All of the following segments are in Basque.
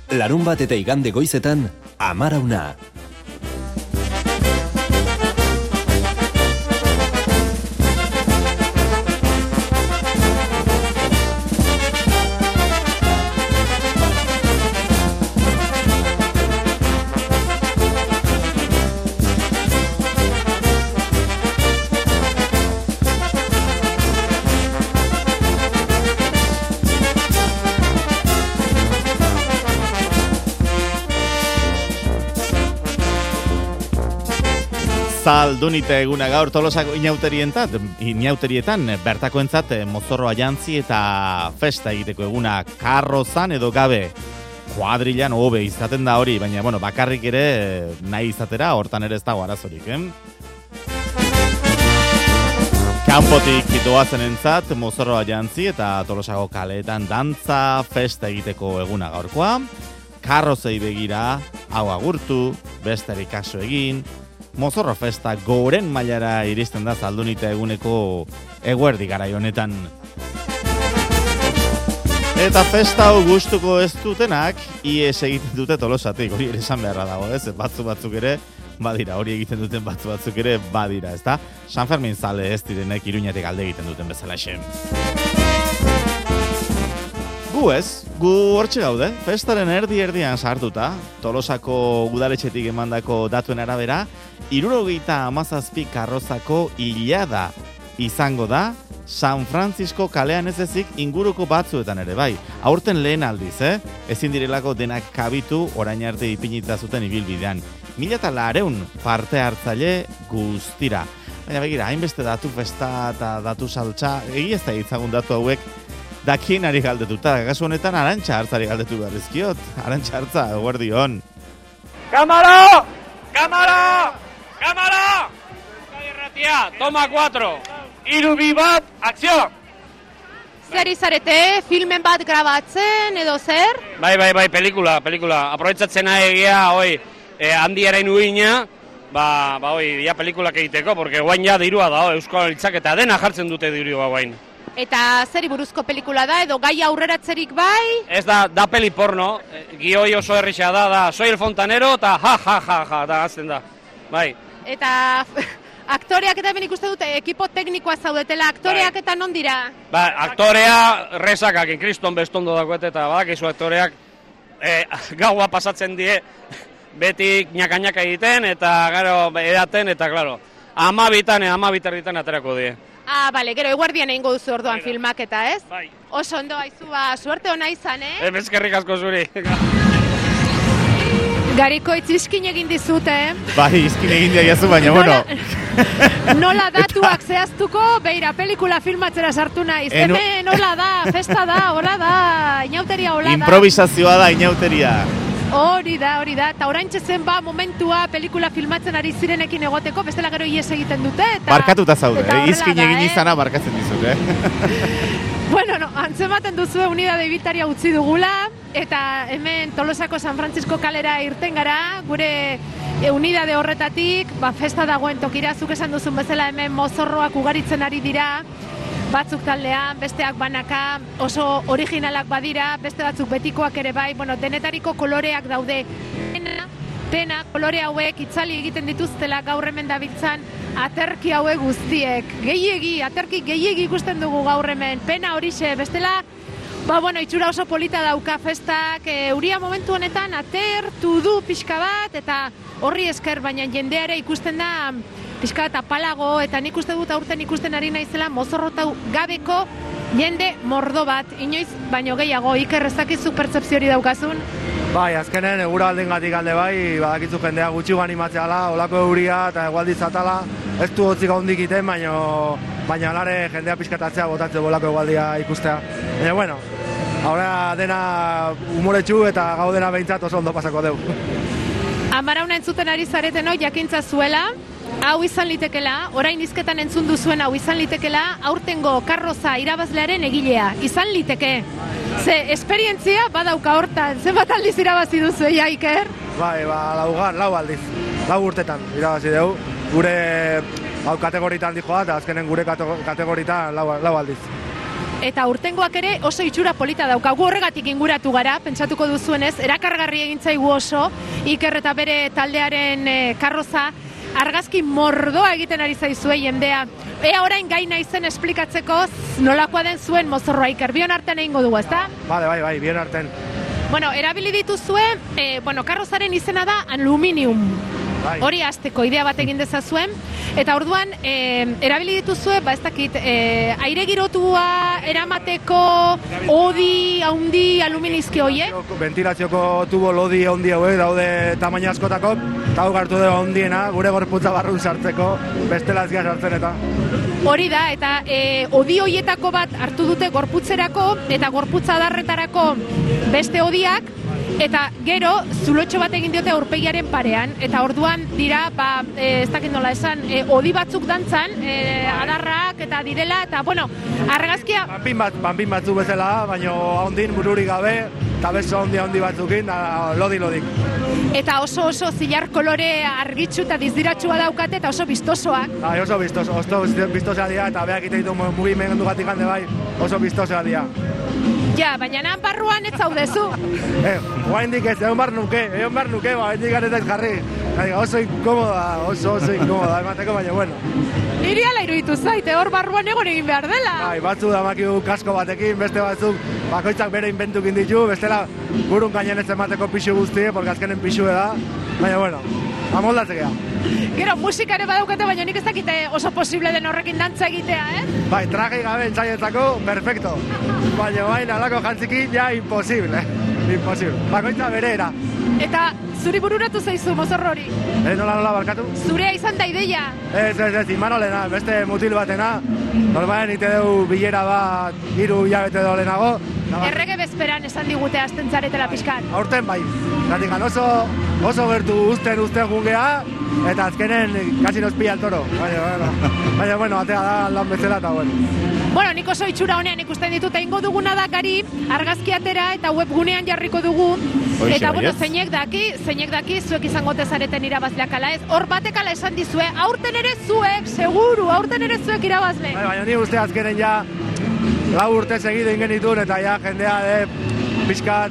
Larunbat eta igande goizetan, Amarauna. Zaldunite eguna gaur Tolosako inauterietan bertakoentzat mozorroa jantzi eta festa egiteko eguna karrozan edo gabe kuadrilan hobe izaten da hori, baina bakarrik ere nahi izatera hortan ere ez dago arazorik, Kanpotik doazenentzat mozorroa jantzi eta Tolosako kaleetan dantza festa egiteko eguna gaurkoa, karrozei begira, hau agurtu, besterik kaso egin, mozorro festa goren mailara iristen da Zaldunite eguneko eguerdi garai honetan. Eta festa hau gustuko ez dutenak, ies egiten dute Tolosatik, hori ere esan beharra dago, ez? Batzuk ere badira, hori egiten duten batzuk ere badira, ezta? San Fermin zale ez direnek Iruñetik alde egiten duten bezala xe. Gu ez, gu hortxe gaude, festaren erdian sartuta, Tolosako udaletxetik emandako datuen arabera, 77 karrozako ilada izango da San Francisco kalean ez ezik inguruko batzuetan ere bai. Aurten lehen aldiz, ezin direlako denak kabitu orain arte ipinita zuten ibilbidean. 1400 parte hartzaile guztira. Baina begira, hainbeste datu festa eta datu saltza, egia ez da itzagun datu hauek dakienari galdetuta. Gazu honetan Arantxa Hartzari galdetu beharrizkiot. Arantxa Hartza, eguerdi hon. ¡Cámara! ¡Cámara! ¡Cámara! Euskadi Irratia, toma 4. Irubi bat, akzio! Zer izarete, filmen bat grabatzen edo zer? Bai, pelikula. Aprobetsatzen egia, handiaren uina, ja pelikulak egiteko, porque guain ja dirua da, Euskal Litzak eta dena jartzen dute dirua guain. Eta zeri buruzko pelikula da, edo gai aurreratzerik bai? Ez da peli porno, gioi oso errisa da, soy el fontanero, eta ja, da gazten da, bai. Eta aktoreak eta ben ikuste dute, ekipo teknikoa zaudetela, aktoreak eta non dira? Aktorea resakakin, kriston bestondo dagoet, eta badakizu aktoreak gaua pasatzen die, beti ñaka egiten, eta gero edaten, eta klaro, 12 aterako die. Bale, gero eguerdian egingo duzu orduan filmaketa, ez? Bai. Oso ondo haizu, suerte ona izan, Eskerrik asko zuri. Gariko izkin egin dizute, Bai, izkin egin diazu, baina, Nola datuak zehaztuko, beira, pelikula filmatzera sartu naiz. Hemen, hola da, festa da, hola da, inauteria hola da. Improvisazioa da, inauteria. Hori da, eta oraintxe zen momentua pelikula filmatzen ari zirenekin egoteko, bestela gero ies egiten dute. Barkatuta zaude, izkin egin izana barkatzen dizute. Antzematen duzue unidade bitaria utzi dugula, eta hemen Tolosako San Francisco kalera irten gara, gure unidade horretatik, festa dagoen tokira, zuk esan duzun bezala hemen mozorroak ugaritzen ari dira, batzuk taldean, besteak banaka, oso originalak badira, beste batzuk betikoak ere bai, denetariko koloreak daude. Pena, kolore hauek itzali egiten dituztela gaur hemen dabiltzan aterki hauek guztiek. Aterki gehiegi ikusten dugu gaur hemen, pena horixe, bestela, itxura oso polita dauka festak, euria momentu honetan atertu du pixka bat, eta horri esker, baina jendeare ikusten da pixka eta palago, eta nik uste dut aurten ikusten ari naizela mozorrotau gabeko jende mordo bat, inoiz baino gehiago, Iker ez dakizu pertzepziori daukazun? Bai, azkenen egura aldengatik alde bai, badakizu jendea gutxi animatzeala, olako euria eta egualdiz atala, ez du hotzik handik iten, baina alare jendea pixkatatzea botatzen bolako egualdia ikustea. Baina, ahora dena humoretxu eta gaudena behintzat oso ondo pasako deu. Amarauna entzuten ari zareten jakintza zuela, hau izan litekela, orain izketan entzun duzuen hau izan litekela, aurtengo karroza irabazlearen egilea, izan liteke. Ze, esperientzia badauka hortan, zenbat aldiz irabazi duzu, Iker? Bai, lau aldiz, 4 urtetan irabazi dugu, gure kategoritan dijoa, eta azkenen gure kategoritan lau aldiz. eta urtengoak ere oso itxura polita dauka. Gu horregatik inguratu gara, pentsatuko duzuenez, erakargarri egin zaigu oso, Iker eta bere taldearen karroza, argazki mordoa egiten ari zaizue jendea. Ea orain gai naizen esplikatzeko nolakoa den zuen mozorroa, Iker. Bion artean egingo dugu, ezta? Bai, bion artean. Bueno, erabili dituzue, karrozaren izena da aluminium. Bai. Hori hasteko idea bat egin dezazuen, eta orduan erabili dituzue, ez dakit, aire girotua eramateko odi haundi aluminizki hoiek? Ventilazioko tubo lodi haundi hauek daude tamaina askotako, eta hau hartu dugu handiena, gure gorputza barrun sartzeko, bestela ez gara sartzen eta. Hori da, eta odi hoietako bat hartu dute gorputzerako, eta gorputza adarretarako beste odiak, eta gero zulotxo bat egin diote aurpegiaren parean, eta orduan dira, ez dakit nola esan, odi batzuk dantzan, adarrak eta direla, eta bueno, argazkia... Banpin batzuk bezala, baina haundin bururik gabe, eta beso handi batzukin, lodi-lodik. Eta oso zilar kolore argitsu eta dizdiratxua daukate, eta oso bistosoak. Oso bistosoa dira, eta behak ite ditu mugimendu batik hande bai, oso bistosoa dira. Ja, baina nan barruan ez zaudezu. Oaindik ez, egon bar nuke, oaindik ez jarri. Oso inkomoda, emateko, baina bueno. Niri ala iruditu zaite, hor barruan egon egin behar dela. Bai, batzu damakigu kasko batekin, beste batzuk bakoitzak bere inventukin ditu, bestela burun gainen ez emateko pixu guztie, porque azkenen pixu da, baina bueno, amoldatzea. Gero, musikare badaukate, baina nik ez dakite oso posible den horrekin dantza egitea, Bai, traje gabe entzaientzako, perfecto. Baina bain, alako jantzikin, ja, imposible. Bakoitza bere era. Eta zuri bururatu zaizu mozorro hori? Nola barkatu? Zurea izan da ideia? Ez, Imanolena, beste mutil batena. Normalen ite dugu bilera bat 3 hilabete dolenago. Errege bezperan esan digute azten zaretela pixkan. Aurten bai, gatikan oso gertu usten gungea, eta azkenen kasi nos pilla el toro. Baina, bueno, atea da lan bezala eta bueno. Bueno, nik oso itxura honean ikusten ditut, egingo duguna da gari, argazki atera eta webgunean jarriko dugu. Eta, bueno, zeinek daki, zuek izango tezareten irabazleak ala ez. Hor batek ala esan dizue, aurten ere zuek, seguru, aurten ere zuek irabazle. Baina ni uste azkenen ja, 4 urte segidu ingen ditun, eta ja, jendea, pixkat,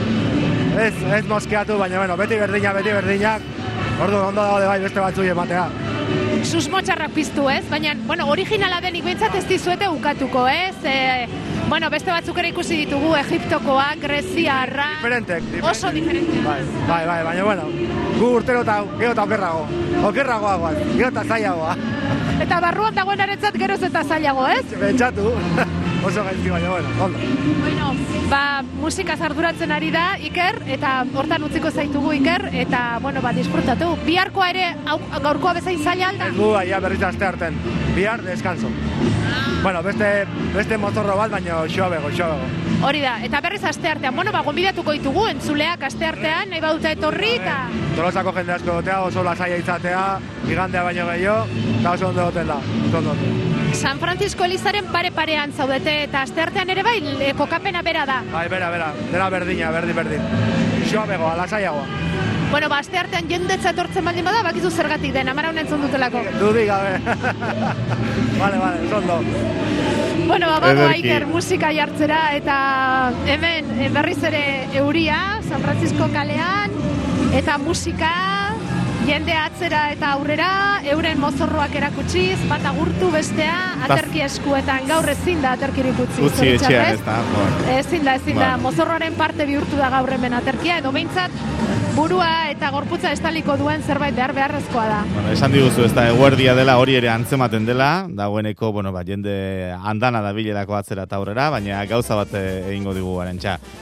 ez moskeatu, baina, bueno, beti berdinak, orduan ondo daude bai beste batzui ematea. Susmotxarrak piztu, ez? Baina, bueno, originala denik behintzat ez dizuete ukatuko, ez? Bueno, beste batzuk ere ikusi ditugu, Egiptokoak, Greziarra... Diferentek. Oso diferentek. Bai, baina, bueno, gu urtero eta gero eta okerragoa, gero eta zailagoa. Eta barruan dagoenarentzat geroz eta zailago, ez? Bentsatu, oso gaizki, baina, bueno, ondo. Bueno, musikaz arduratzen ari da, Iker, eta hortan utziko zaitugu, Iker, eta, bueno, disfrutatu. Biharkoa ere, gaurkoa bezain zaila alda? Ez gu, aia berriz aste harten. Bihar, deskanso. Bueno, beste mozorro bat, baina xoabego. Hori da, eta berriz aste artean. Bueno, gonbidatuko ditugu, entzuleak aste artean, nahi baduta etorri, eta... Tolosako jende asko dotea, oso lasaia izatea, igandea baino gehiago, eta oso ondo doten da. San Francisco Elizaren pare-parean zaudete, eta aste artean ere bai, kokapena bera da. Bai, bera, dela berdina, berdin. Xoabegoa, lasaiagoa. Bueno, aste artean jendetza etortzen baldin bada, bakizu zergatik den, Amara honentzun dutelako. Dudik gabe. Vale, ondo. Bueno, bagoa Iker musika jartzera, eta hemen berriz ere euria, San Francisco kalean, eta musika, jende atzera eta aurrera, euren mozorroak erakutsiz, bat agurtu bestea, aterki eskuetan, gaur ezin da aterkirik utzi. Utzi etxean, ez da. Ezin da, mozorroaren parte bihurtu da gaur hemen aterkia, edo behintzat, burua eta gorputza estaliko duen zerbait beharrezkoa da. Bueno, esan diguzu, ez da, eguerdia dela, hori ere antzematen dela, dagoeneko, bueno, jende andana da bilerako atzera eta aurrera, baina gauza bat egingo digu garantza.